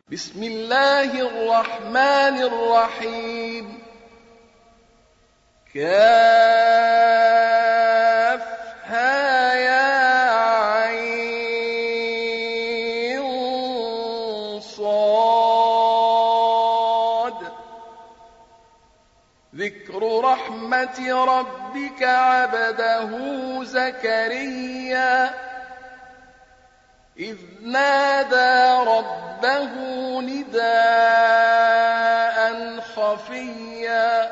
بسم الله الرحمن الرحيم. كافها يا عين صاد. ذكر رحمة ربك عبده زكريا إذ نادى ربه نداء خفيا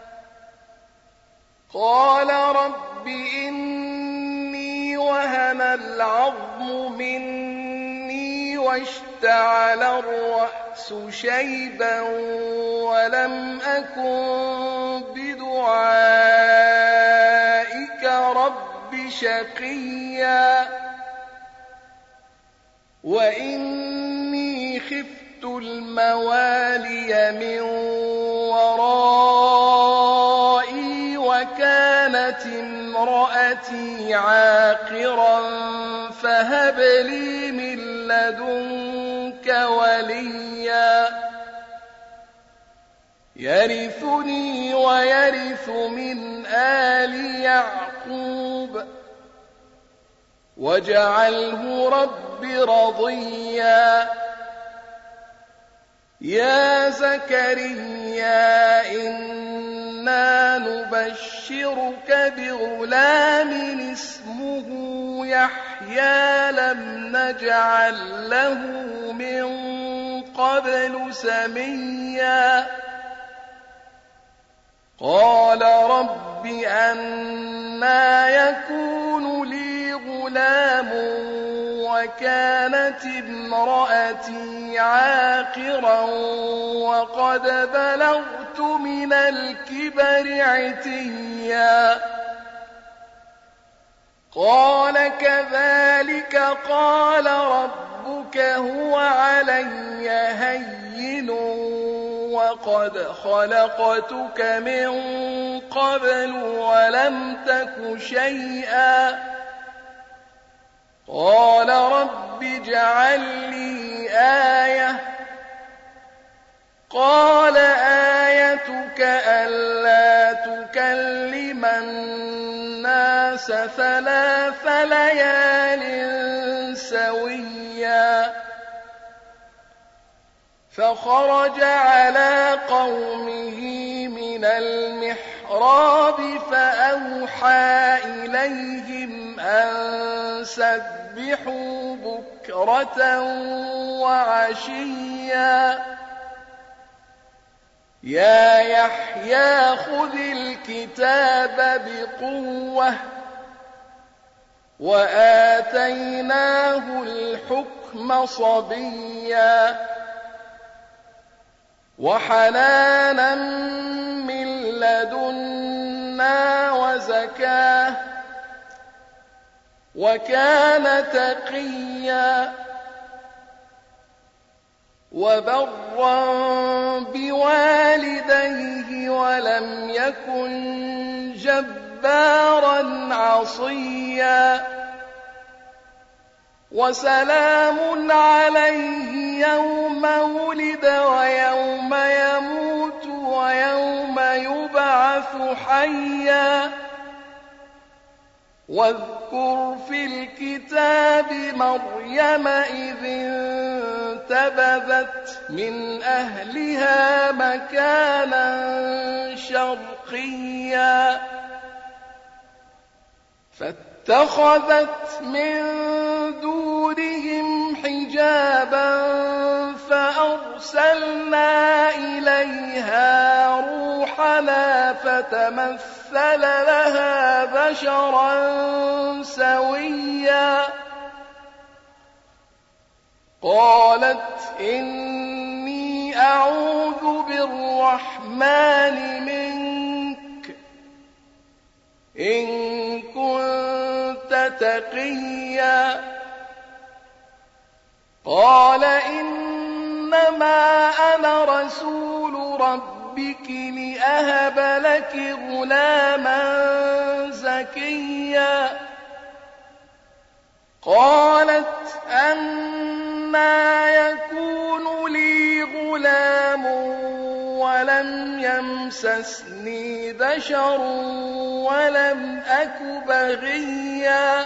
قال رب إني وهن العظم مني واشتعل الرأس شيبا ولم أكن بدعائك رب شقيا وإني خفت الموالي من ورائي وكانت امرأتي عاقرا فهب لي من لدنك وليا يرثني ويرث من آل يعقوب واجعله رب رضيا يا زكريا إنا نبشرك بغلام اسمه يحيى لم نجعل له من قبل سميا قال رب أنى يكون لي غلام وكانت امرأتي عاقرا وقد بلغت من الكبر عتيا قال كذلك قال ربك هو علي هين وقد خلقتك من قبل ولم تك شيئا قال رب اجعل لي آية قال آيتك ألا تكلم الناس 3 ليال سويا فخرج على قومه من المحراب فأوحى إليهم أن سبحوا بكرة وعشيا يا يحيى خذ الكتاب بقوة وآتيناه الحكم صبيا وحنانا من لدنا وزكاة وكان تقيا وبرا بوالديه ولم يكن جبارا عصيا وسلام عليه يوم ولد ويوم يموت ويوم يبعث حيا واذكر في الكتاب مريم إذ انتبذت من أهلها مكانا شرقيا فاتخذت من دونهم حجابا فأرسلنا إليها روحنا فتمثل لها بشرا سويا قالت إني أعوذ بالرحمن منك إن كنت تقيا قال إنما أنا رسول ربك لأهب لك غلاما زكيا قالت أنى يكون لي لم يمسسني بشر ولم أك بغيا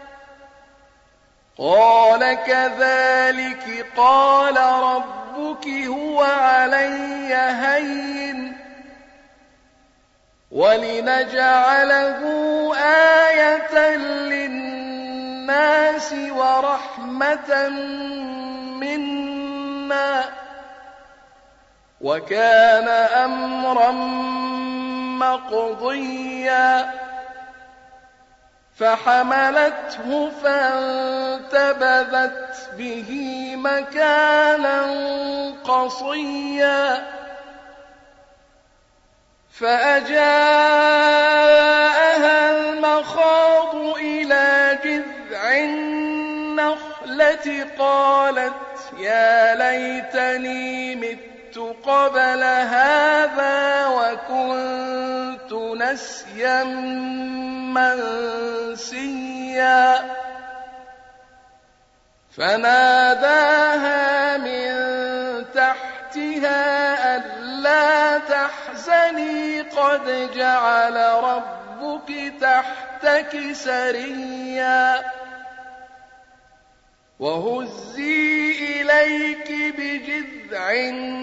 قال كذلك قال ربك هو علي هين ولنجعله آية للناس ورحمة منا وكان أمرا مقضيا فحملته فانتبذت به مكانا قصيا فأجاءها المخاض إلى جذع النخلة قالت يا ليتني مت قبل هذا وكنت نسيا منسيا فناداها من تحتها ألا تحزني قد جعل ربك تحتك سريا وهزي إليك بجذع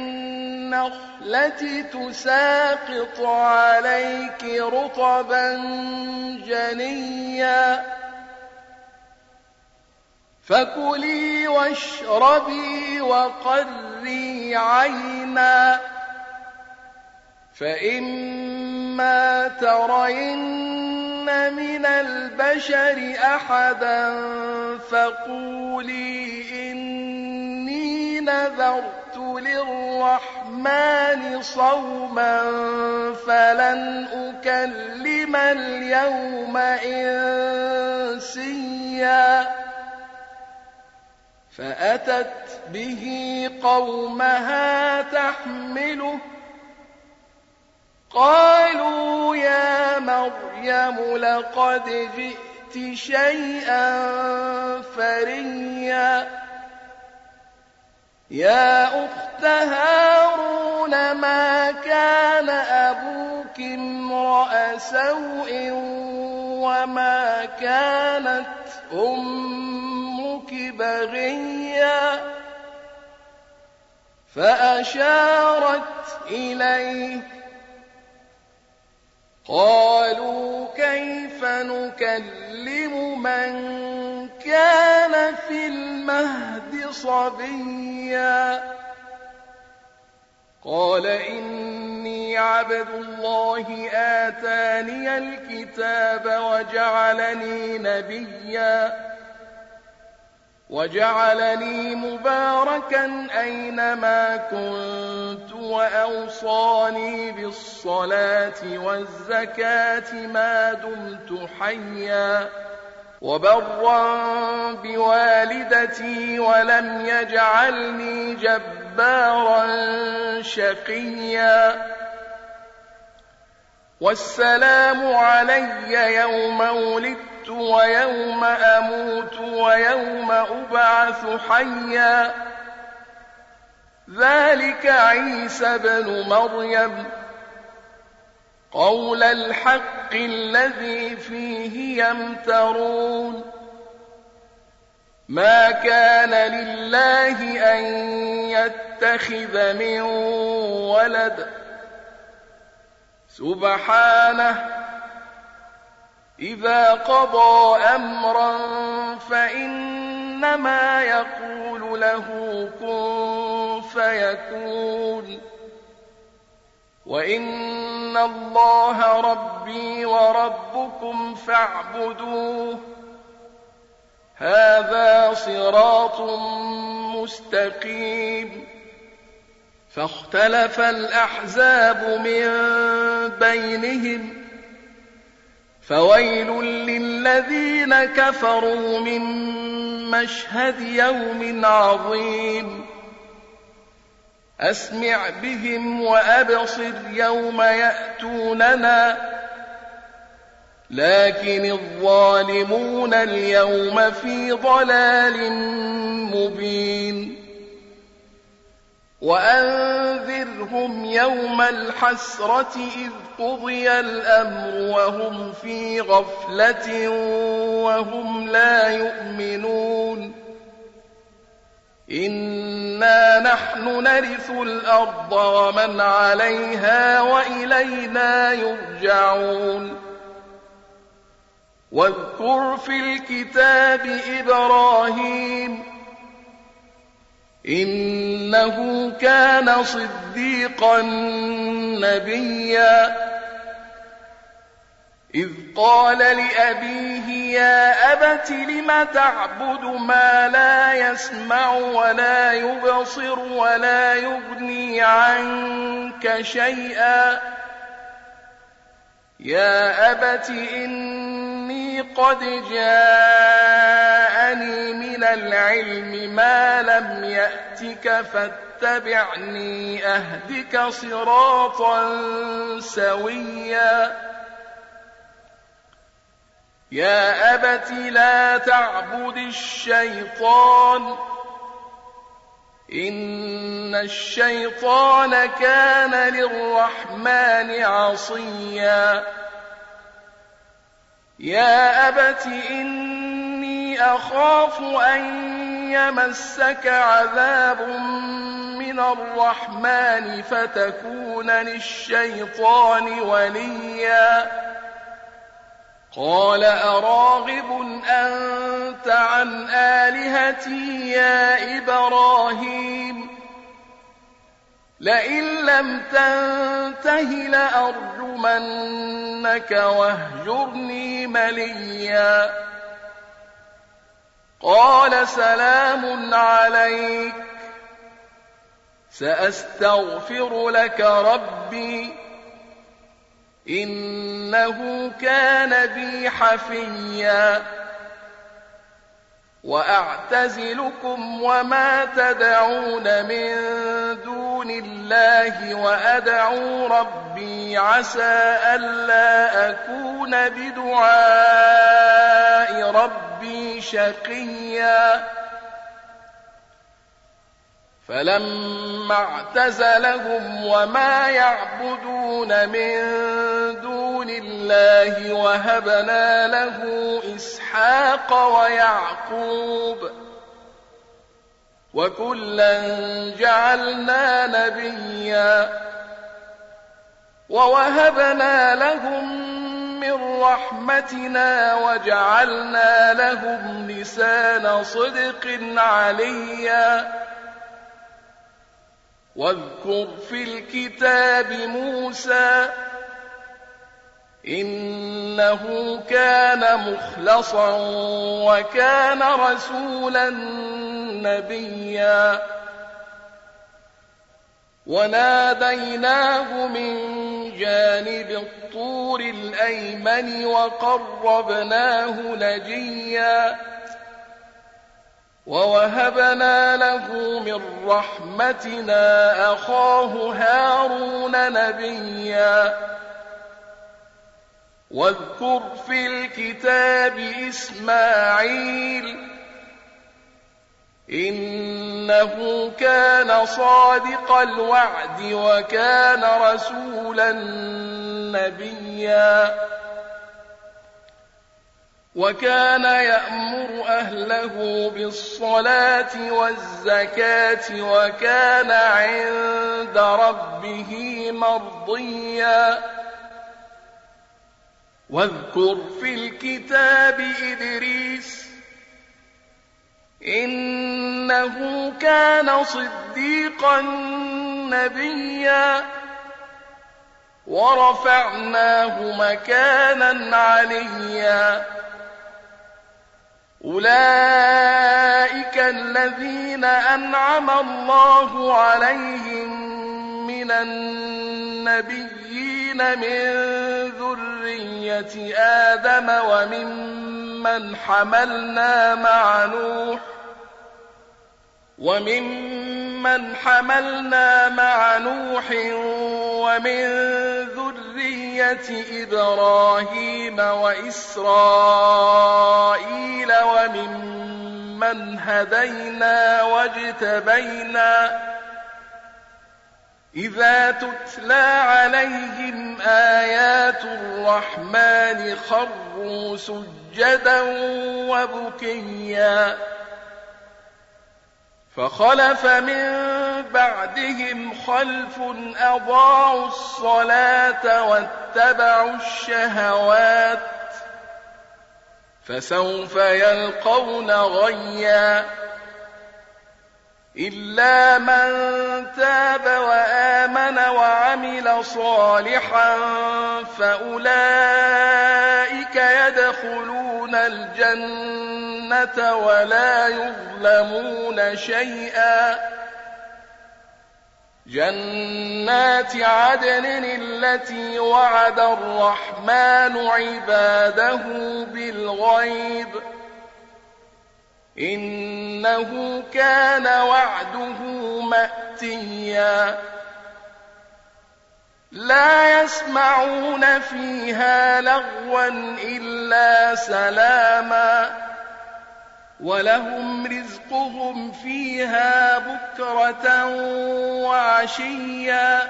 النخلة تساقط عليك رطبا جنيا فكلي واشربي وقري عينا فإما ترين من البشر أحدا فقولي إني نذرت للرحمن صوما فلن أكلم اليوم إنسيا فأتت به قومها تحمله قالوا يا مريم لقد جئت شيئا فريا يا أخت هارون ما كان أبوك امرأ سوء وما كانت أمك بغيا فأشارت إليه قالوا كيف نكلم من كان في المهد صبيا قال إني عبد الله آتاني الكتاب وجعلني نبيا وجعلني مباركا أينما كنت وأوصاني بالصلاة والزكاة ما دمت حيا وبرا بوالدتي ولم يجعلني جبارا شقيا والسلام علي يوم ولدت ويوم أموت ويوم أبعث حيا ذلك عيسى بن مريم قول الحق الذي فيه يمترون ما كان لله أن يتخذ من ولد سبحانه إذا قضى أمرا فإنما يقول له كن فيكون وإن الله ربي وربكم فاعبدوه هذا صراط مستقيم فاختلف الأحزاب من بينهم فويل للذين كفروا من مشهد يوم عظيم أسمع بهم وأبصر يوم يأتوننا لكن الظالمون اليوم في ضلال مبين وأنذر تخذهم يوم الحسرة إذ قضي الأمر وهم في غفلة وهم لا يؤمنون إنا نحن نرث الأرض ومن عليها وإلينا يرجعون واذكر في الكتاب إبراهيم إنه كان صديقا نبيا إذ قال لأبيه يا أبت لم تعبد ما لا يسمع ولا يبصر ولا يغني عنك شيئا يا أبت إني قد جاءني من العلم ما لم يأتك فاتبعني أهدك صراطا سويا يا أبت لا تعبد الشيطان إن الشيطان كان للرحمن عصيا يا أبت إني أخاف أن يمسك عذاب من الرحمن فتكون للشيطان وليا قال أراغب أنت عن آلهتي يا إبراهيم لئن لم تنته لأرجمنك واهجرني مليا قال سلام عليك سأستغفر لك ربي إنه كان بي حفيا وأعتزلكم وما تدعون من دون الله وأدعو ربي عسى ألا أكون بدعاء ربي شقيا فلما اعتزلهم وما يعبدون من دون الله وهبنا له إسحاق ويعقوب وكلا جعلنا نبيا ووهبنا لهم من رحمتنا وجعلنا لهم لسان صدق عليا واذكر في الكتاب موسى إنه كان مخلصا وكان رسولا نبيا وناديناه من جانب الطور الأيمن وقربناه نجيا ووهبنا له من رحمتنا أخاه هارون نبيا واذكر في الكتاب إسماعيل إنه كان صادق الوعد وكان رسولا نبيا وكان يأمر أهله بالصلاة والزكاة وكان عند ربه مرضيا واذكر في الكتاب إدريس إنه كان صديقا نبيا ورفعناه مكانا عليا أولئك الذين أنعم الله عليهم من النبيين من ذرية آدم وممن حملنا مع نوح ومن ذرية إبراهيم وإسرائيل وممن هدينا واجتبينا إذا تتلى عليهم آيات الرحمن خروا سجدا وبكيا فخلف من بعدهم خلف أضاعوا الصلاة واتبعوا الشهوات فسوف يلقون غيا إلا من تاب وآمن وعمل صالحا فأولئك يدخلون الجنة ولا يظلمون شيئا جنات عدن التي وعد الرحمن عباده بالغيب إنه كان وعده مأتيا لا يسمعون فيها لغوا إلا سلاما ولهم رزقهم فيها بكرة وعشيا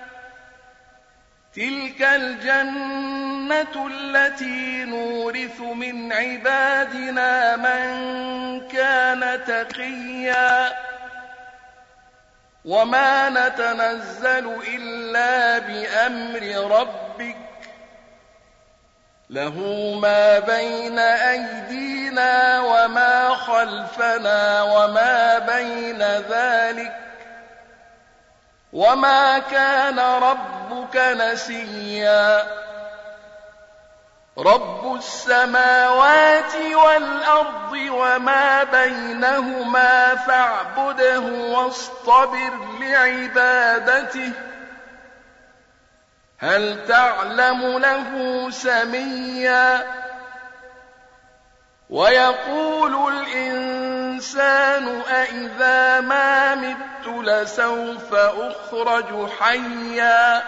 تلك الجنة التي نورث من عبادنا من كان تقيا وما نتنزل إلا بأمر ربك له ما بين أيدينا وما خلفنا وما بين ذلك وما كان ربك نسيا رب السماوات والأرض وما بينهما فاعبده واصطبر لعبادته هل تعلم له سميا ويقول الإنسان أإذا ما مت لسوف أخرج حيا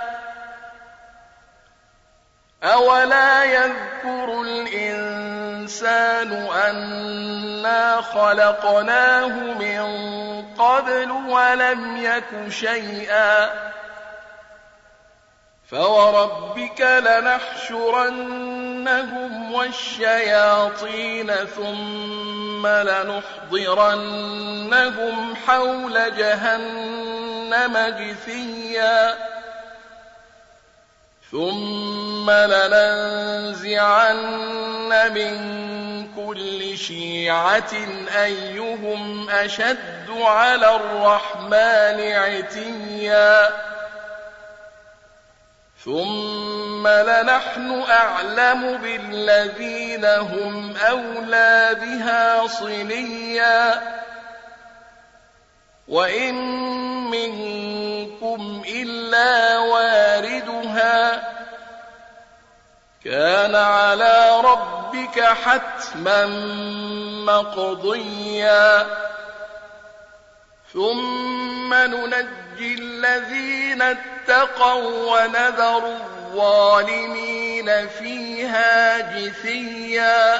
أولا يذكر الإنسان أنا خلقناه من قبل ولم يك شيئا فوربك لنحشرنهم والشياطين ثم لنحضرنهم حول جهنم جثيا ثم لننزعن من كل شيعة أيهم أشد على الرحمن عتيا ثم لنحن أعلم بالذين هم أولى بها صليا وإن منكم إلا واردها كان على ربك حتما مقضيا ثم ننجي الذين اتقوا ونذر الظالمين فيها جثيا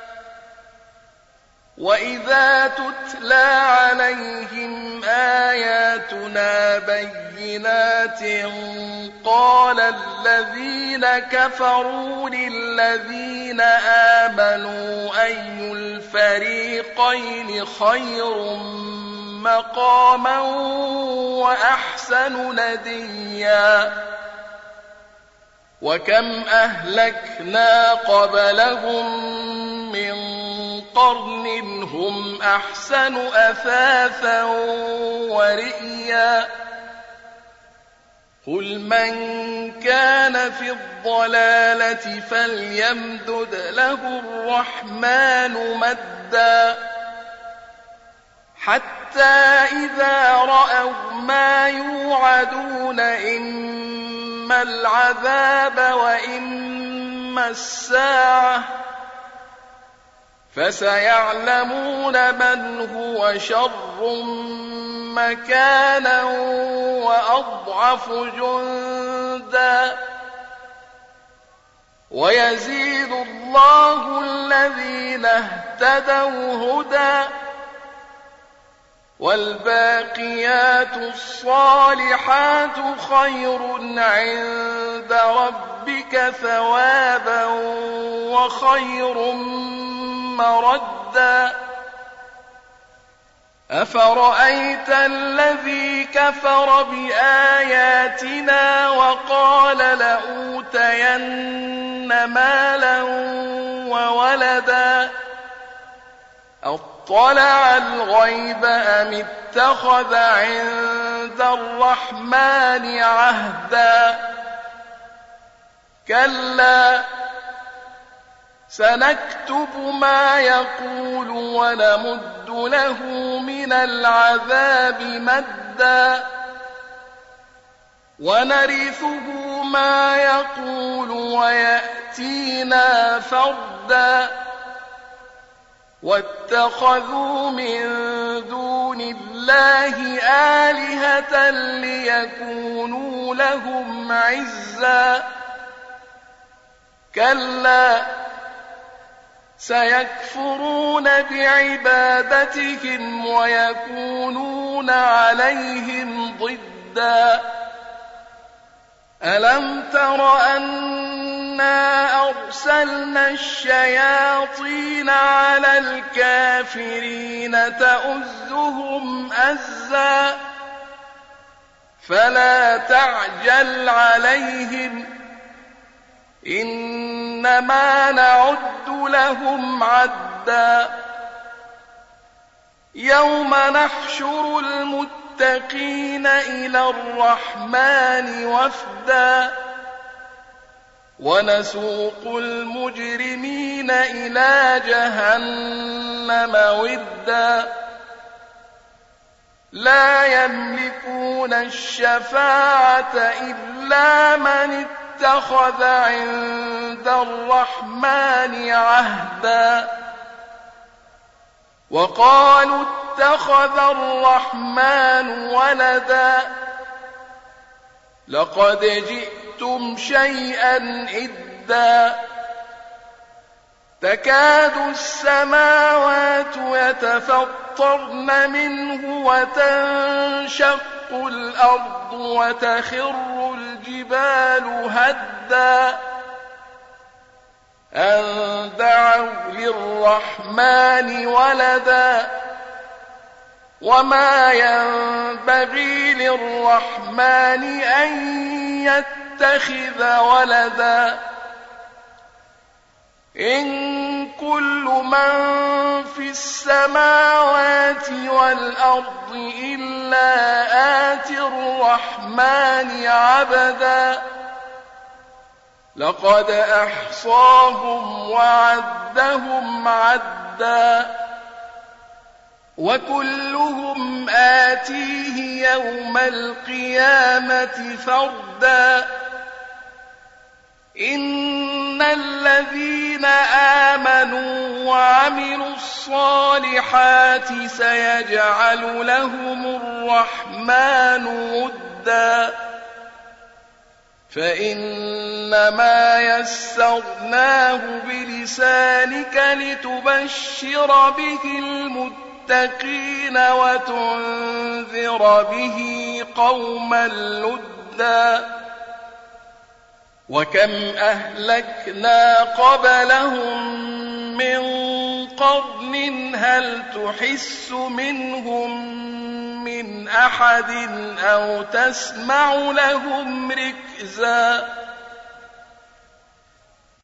وإذا تتلى عليهم آياتنا بينات قال الذين كفروا للذين آمنوا أي الفريقين خير مقاما وأحسن نديا وكم أهلكنا قبلهم من قرن هم أحسن أثاثا ورئيا قل من كان في الضلالة فليمدد له الرحمن مدا حتى إذا رأوا ما يوعدون إما العذاب وإما الساعة فسيعلمون من هو شر مكانا وأضعف جندا ويزيد الله الذين اهتدوا هدى والباقيات الصالحات خير عند ربك ثوابا وخير مردا أفرأيت الذي كفر بآياتنا وقال لأوتين مالا وولدا أطلع الغيب أم اتخذ عند الرحمن عهدا كلا سنكتب ما يقول ونمد له من العذاب مدا ونرثه ما يقول ويأتينا فردا واتخذوا من دون الله آلهة ليكونوا لهم عزا كلا سيكفرون بعبادتهم ويكونون عليهم ضدا ألم تر أنا أرسلنا الشياطين على الكافرين تؤزهم أزا فلا تعجل عليهم إنما نعد لهم عدا يوم نحشر المتقين إلى الرحمن وفدا ونسوق المجرمين إلى جهنم وردا لا يملكون الشفاعة إلا من اتخذ عند الرحمن عهدا وقالوا اتخذ الرحمن ولدا لقد جئتم شيئا إدا تكاد السماوات يتفطرن منه وتنشق الأرض وتخر الجبال هدا أن دعوا للرحمن ولدا وما ينبغي للرحمن أن يتخذ ولدا إن كل من في السماوات والأرض إلا آتي الرحمن عبدا لقد أحصاهم وعدهم عدا وكلهم آتيه يوم القيامة فردا إن الذين آمنوا وعملوا الصالحات سيجعل لهم الرحمن ودا فإنما يسرناه بلسانك لتبشر به المتقين وتنذر به قوما لدا وكم أهلكنا قبلهم من قرن هل تحس منهم من أحد أو تسمع لهم ركزا